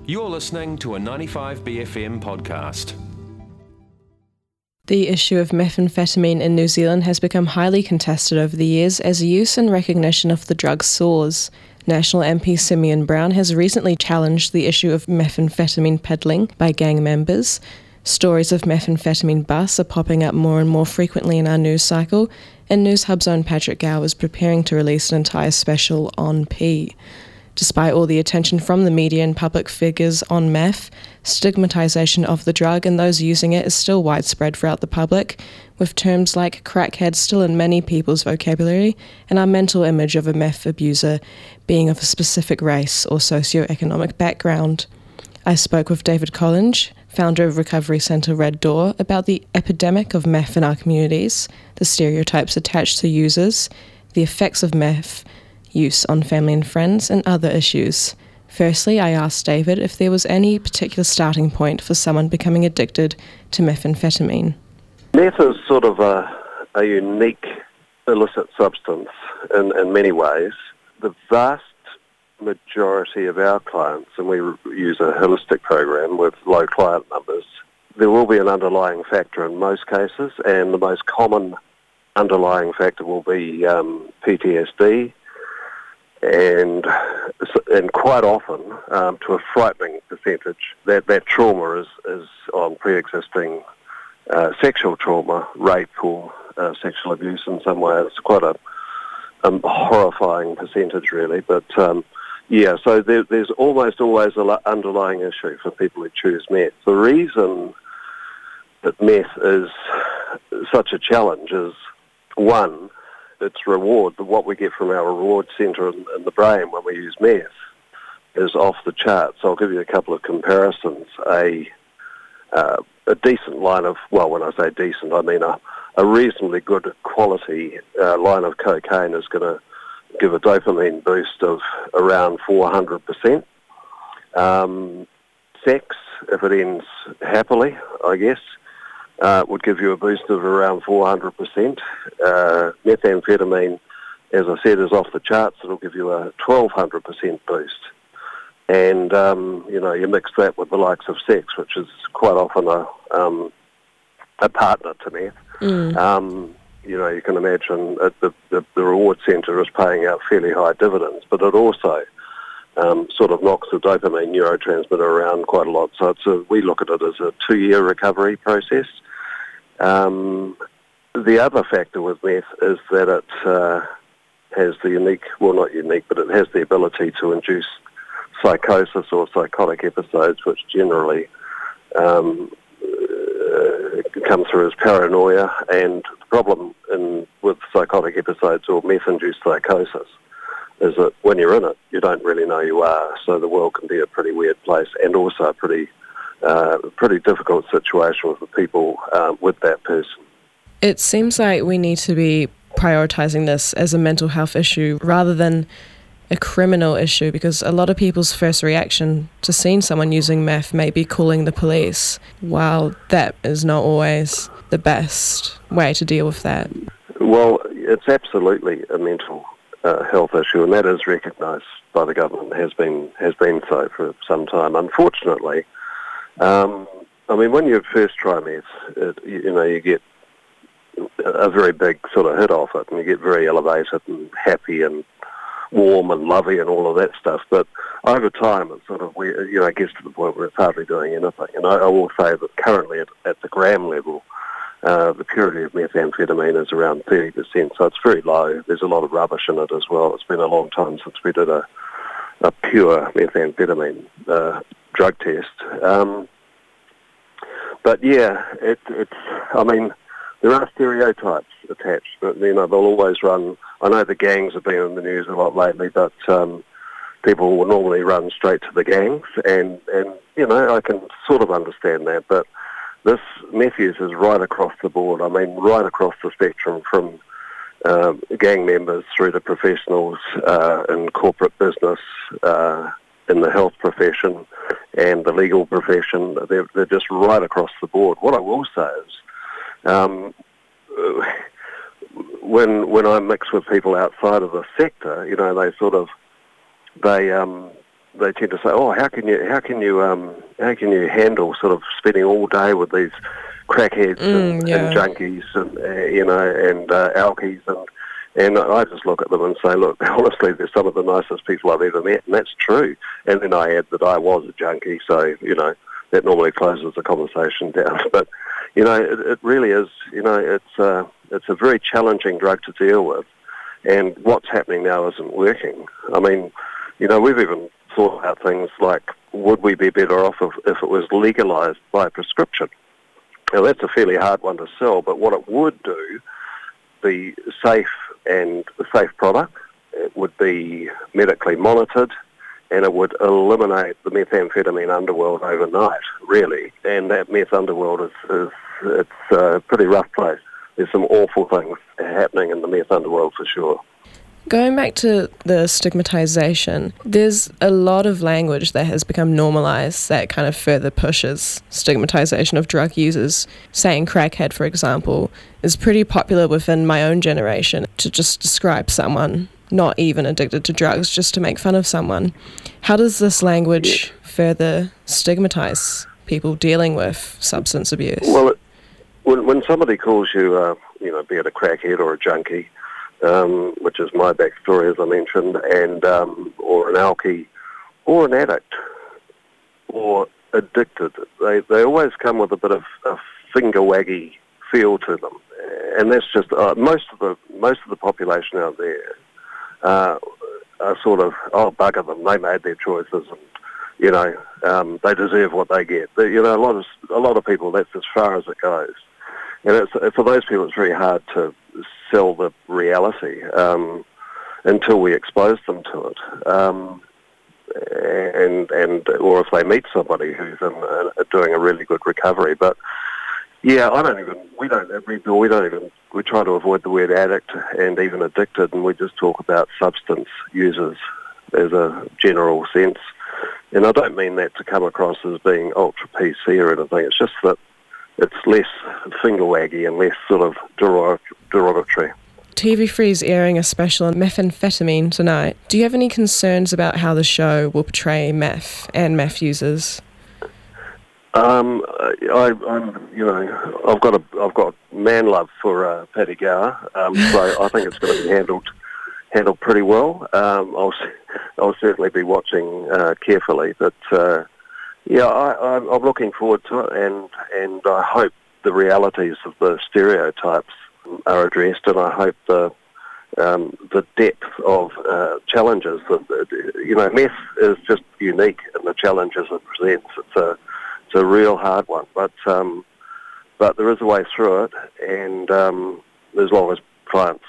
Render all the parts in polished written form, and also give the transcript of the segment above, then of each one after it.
You're listening to a 95BFM podcast. The issue of methamphetamine in New Zealand has become highly contested over the years as use and recognition of the drug soars. National MP Simeon Brown has recently challenged the issue of methamphetamine peddling by gang members. Stories of methamphetamine busts are popping up more and more frequently in our news cycle, and News Hub's own Patrick Gow is preparing to release an entire special on P. Despite all the attention from the media and public figures on meth, stigmatisation of the drug and those using it is still widespread throughout the public, with terms like crackhead still in many people's vocabulary, and our mental image of a meth abuser being of a specific race or socio-economic background. I spoke with David Collinge, founder of recovery centre Red Door, about the epidemic of meth in our communities, the stereotypes attached to users, the effects of meth use on family and friends, and other issues. Firstly, I asked David if there was any particular starting point for someone becoming addicted to methamphetamine. Meth is sort of a unique illicit substance in many ways. The vast majority of our clients, and we use a holistic program with low client numbers, there will be an underlying factor in most cases, and the most common underlying factor will be PTSD, and quite often, to a frightening percentage, that trauma is on pre-existing sexual trauma, rape or sexual abuse in some way. It's quite a horrifying percentage, really. But so there's almost always an underlying issue for people who choose meth. The reason that meth is such a challenge is, one, its reward, what we get from our reward centre in the brain when we use meth, is off the charts. I'll give you a couple of comparisons. A decent line of, well, when I say decent, I mean a reasonably good quality line of cocaine is going to give a dopamine boost of around 400%. Sex, if it ends happily, I guess, would give you a boost of around 400%. Methamphetamine, as I said, is off the charts. It'll give you a 1,200% boost. And, you mix that with the likes of sex, which is quite often a partner to meth. You can imagine the reward centre is paying out fairly high dividends, but it also sort of knocks the dopamine neurotransmitter around quite a lot. So we look at it as a 2-year recovery process. The other factor with meth is that it has the unique, well, not unique, but it has the ability to induce psychosis or psychotic episodes, which generally come through as paranoia. And the problem with psychotic episodes or meth-induced psychosis is that when you're in it, you don't really know you are. So the world can be a pretty weird place, and also a pretty difficult situation with the people with that person. It seems like we need to be prioritising this as a mental health issue rather than a criminal issue, because a lot of people's first reaction to seeing someone using meth may be calling the police, while that is not always the best way to deal with that. Well, it's absolutely a mental health issue, and that is recognised by the government, has been so for some time. Unfortunately, when you first try meth, you get a very big sort of hit off it, and you get very elevated and happy and warm and lovey and all of that stuff. But over time, it's sort of, gets to the point where it's hardly doing anything. And I will say that currently at the gram level, the purity of methamphetamine is around 30%, so it's very low. There's a lot of rubbish in it as well. It's been a long time since we did a pure methamphetamine drug test. But yeah, there are stereotypes attached. But, they'll always run. I know the gangs have been in the news a lot lately, but people will normally run straight to the gangs, and I can sort of understand that. But this meth use is right across the board. Right across the spectrum, from gang members through to professionals in corporate business, in the health profession and the legal profession. They're just right across the board. What I will say is, when I mix with people outside of the sector, they they tend to say, "Oh, how can you handle sort of spending all day with these crackheads and junkies and and alkies and I just look at them and say, look, honestly, they're some of the nicest people I've ever met, and that's true. And then I add that I was a junkie, so that normally closes the conversation down. But it really is. It's a very challenging drug to deal with, and what's happening now isn't working. I mean, we've even thought about things like, would we be better off if it was legalised by prescription? Now, that's a fairly hard one to sell, but what it would do, be safe and a safe product, it would be medically monitored, and it would eliminate the methamphetamine underworld overnight, really. And that meth underworld it's a pretty rough place. There's some awful things happening in the meth underworld for sure. Going back to the stigmatisation, there's a lot of language that has become normalised that kind of further pushes stigmatisation of drug users. Saying crackhead, for example, is pretty popular within my own generation to just describe someone not even addicted to drugs, just to make fun of someone. How does this language further stigmatise people dealing with substance abuse? Well, when somebody calls you, be it a crackhead or a junkie, which is my backstory, as I mentioned, and or an alkie, or an addict, or addicted, they always come with a bit of a finger waggy feel to them, and that's just most of the population out there are sort of, bugger them, they made their choices, and they deserve what they get. But, a lot of people, that's as far as it goes, and for those people, it's very hard to sell the reality until we expose them to it, or if they meet somebody who's doing a really good recovery. But yeah, we try to avoid the word addict and even addicted, and we just talk about substance users as a general sense. And I don't mean that to come across as being ultra PC or anything. It's just that it's less finger-waggy and less sort of derogatory. TV3 is airing a special on methamphetamine tonight. Do you have any concerns about how the show will portray meth and meth users? I've got man love for Paddy Gower, so I think it's going to be handled pretty well. I'll certainly be watching carefully, but I'm looking forward to it, and I hope the realities of the stereotypes are addressed, and I hope the depth of challenges. Meth is just unique in the challenges it presents. It's a real hard one, but there is a way through it, and as long as clients,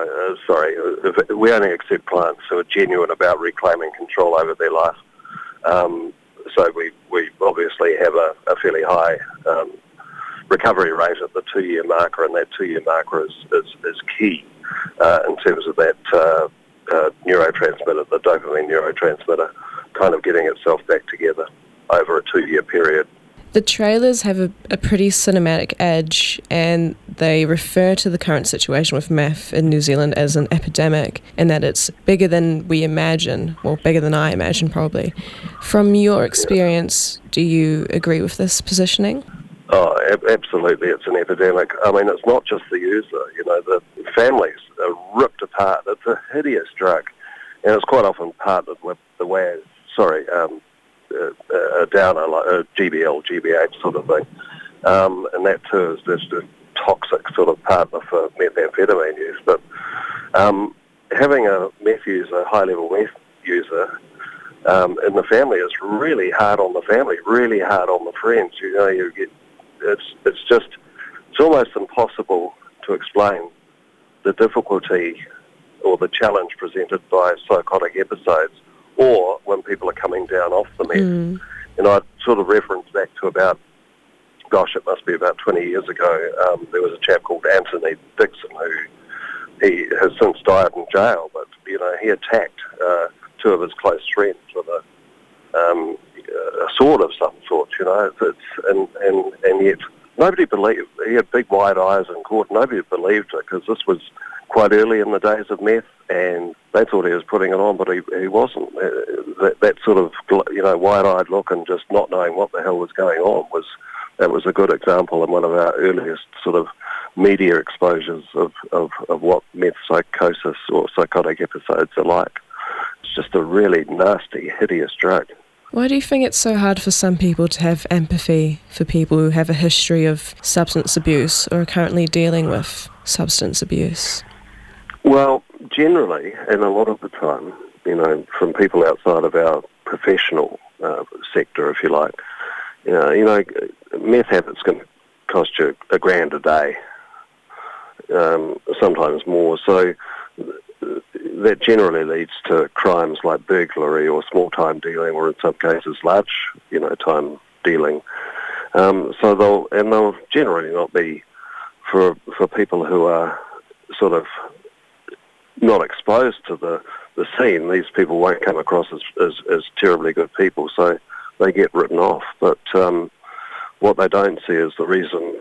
we only accept clients who are genuine about reclaiming control over their life. So we obviously have a fairly high recovery rate at the 2-year marker, and that 2-year marker is key in terms of that neurotransmitter, the dopamine neurotransmitter, kind of getting itself back together over a 2-year period. The trailers have a pretty cinematic edge, and they refer to the current situation with meth in New Zealand as an epidemic, and that it's bigger than we imagine, well, bigger than I imagine probably. From your experience, do you agree with this positioning? Oh, absolutely, it's an epidemic. I mean, it's not just the user, the families are ripped apart. It's a hideous drug, and it's quite often partnered with a downer, like a GBL, GBH sort of thing. And that too is just a toxic sort of partner for methamphetamine use. But having a meth user, high-level meth user, in the family is really hard on the family, really hard on the friends. It's almost impossible to explain the difficulty or the challenge presented by psychotic episodes, or when people are coming down off the meth. And I'd sort of reference back to it must be about 20 years ago, there was a chap called Anthony Dixon he has since died in jail, but, he attacked 2 of his close friends with a sword of some sort, and yet nobody believed. He had big wide eyes in court. Nobody believed it, because this was quite early in the days of meth, and they thought he was putting it on, but he wasn't. That sort of, wide-eyed look and just not knowing what the hell was going on was a good example and one of our earliest sort of media exposures of what meth psychosis or psychotic episodes are like. It's just a really nasty, hideous drug. Why do you think it's so hard for some people to have empathy for people who have a history of substance abuse or are currently dealing with substance abuse? Well, generally, and a lot of the time, from people outside of our professional sector, if you like, meth habits can cost you $1,000 a day, sometimes more. So that generally leads to crimes like burglary or small-time dealing, or in some cases large-time dealing. So they'll generally not be for people who are sort of not exposed to the scene. These people won't come across as terribly good people, so they get written off. But what they don't see is the reason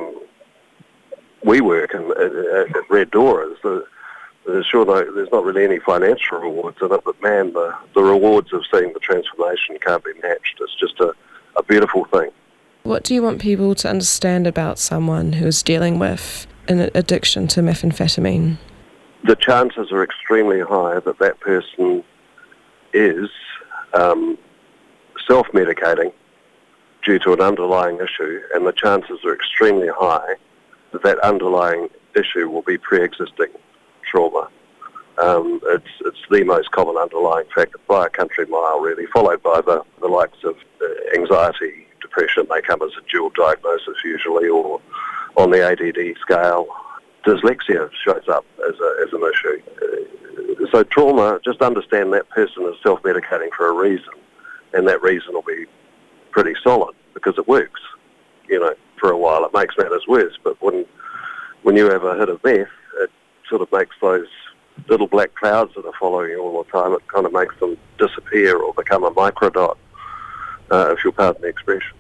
we work at Red Door is there's not really any financial rewards in it, but man, the rewards of seeing the transformation can't be matched. It's just a beautiful thing. What do you want people to understand about someone who's dealing with an addiction to methamphetamine? The chances are extremely high that person is self-medicating due to an underlying issue, and the chances are extremely high that underlying issue will be pre-existing trauma. It's the most common underlying factor by a country mile, really, followed by the likes of anxiety, depression. They come as a dual diagnosis usually, or on the ADD scale, dyslexia shows up as an issue. So trauma, just understand that person is self-medicating for a reason, and that reason will be pretty solid because it works. For a while it makes matters worse, but when you have a hit of meth, it sort of makes those little black clouds that are following you all the time, it kind of makes them disappear or become a microdot, if you'll pardon the expression.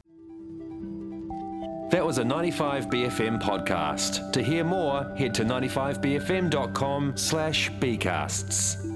That was a 95BFM podcast. To hear more, head to 95bfm.com/bcasts.